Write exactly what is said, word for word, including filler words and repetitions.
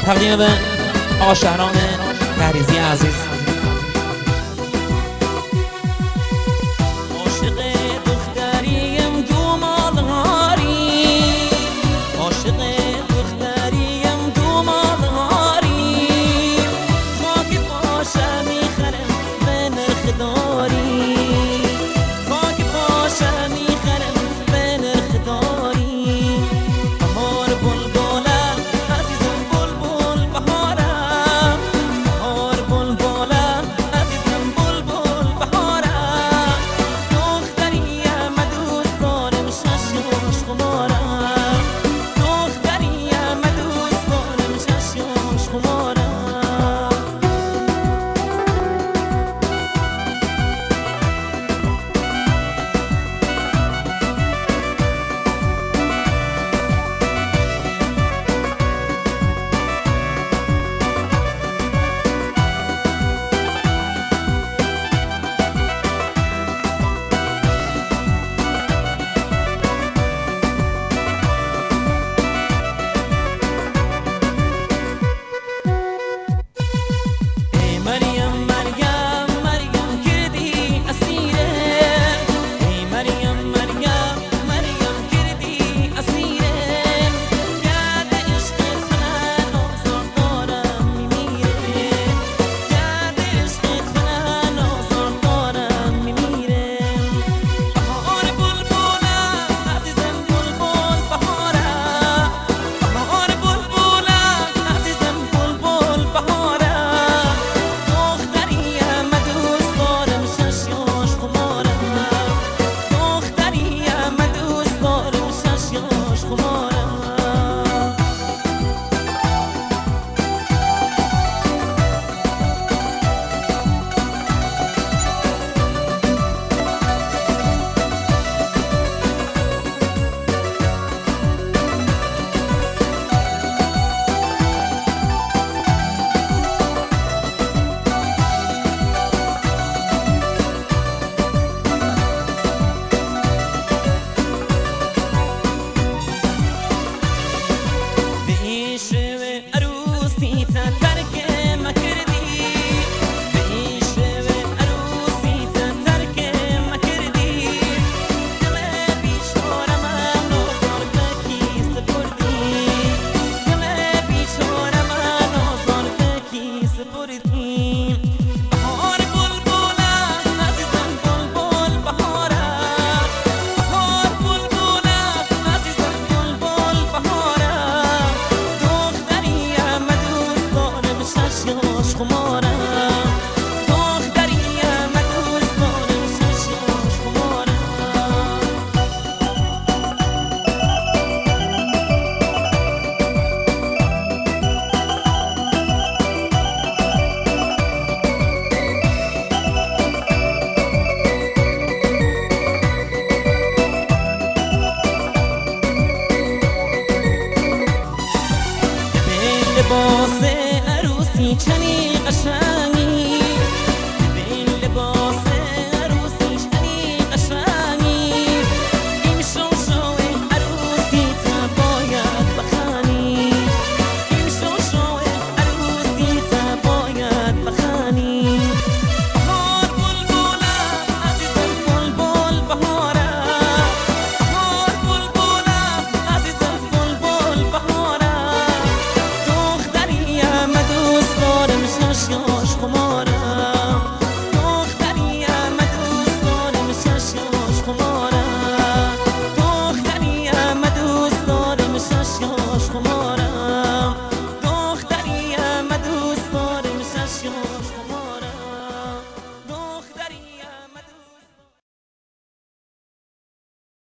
تقدیم به آقا شهرام تحریزی عزیز. عاشق دختریم دو مالهاری، عاشق دختریم دو مالهاری، خاک پاشم میخرم به نرخ داری، خاک پاشم میخرم به نرخ داری. بهار بلبلم عزیزم بلبل بهارم، بهار بلبلم عزیزم بلبل بهارم، دختریم دوست دارم شش خمارم، دختریم دوست دارم شش خمارم. لباس عروسی چنین قشنگ